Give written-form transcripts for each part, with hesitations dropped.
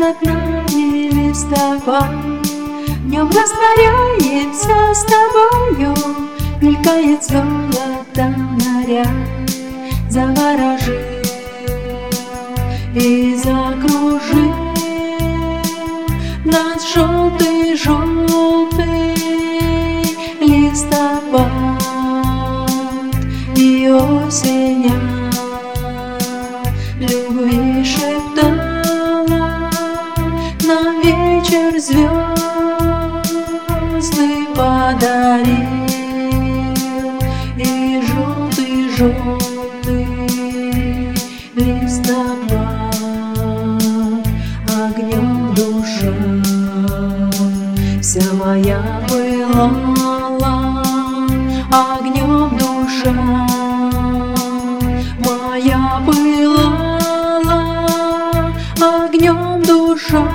над нами листова. В нем растворяемся с тобою, мелькает золото наряд, заворожил и закружил над желтый листопад и осень любви шептала нам вечер звезды подарил, и желтый листопад огнем душа вся моя пылала, огнем душа моя пылала, огнем душа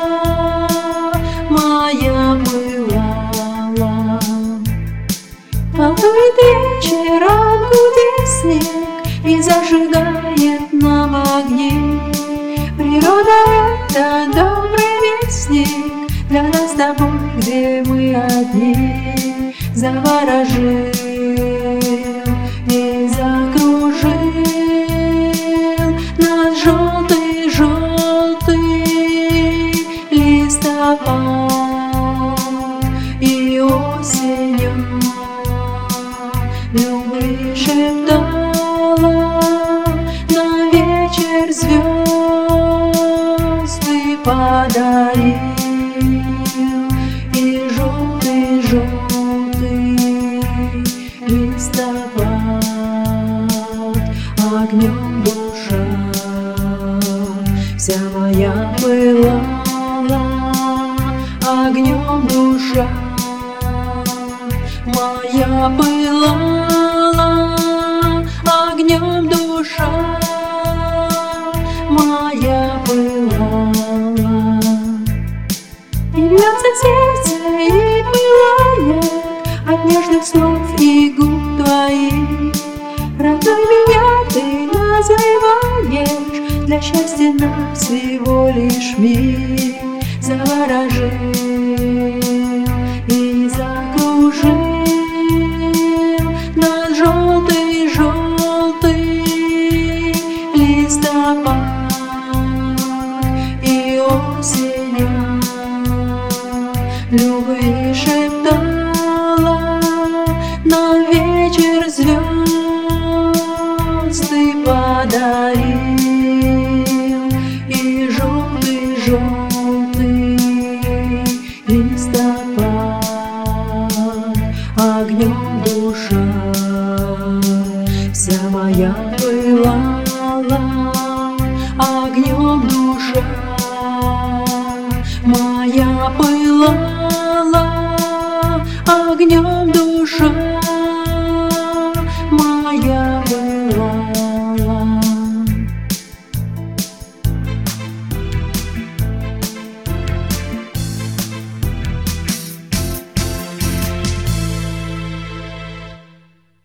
моя пылала. Волнует вечером гудит снег и зажигает нам огни. Природа — это добрый вестник для нас с тобой, где мы одни. Заворожил и закружил над желтый листопад и осенью любви шептала на вечер звезды подарил, и желтый листопад огнем душа вся моя пылала, огнем душа моя пылала, огнем душа моя пылала. И бьется сердце, и пылает от нежных слов и губ твоих. Родной, меня ты называешь, для счастья нам всего лишь миг. Заворожил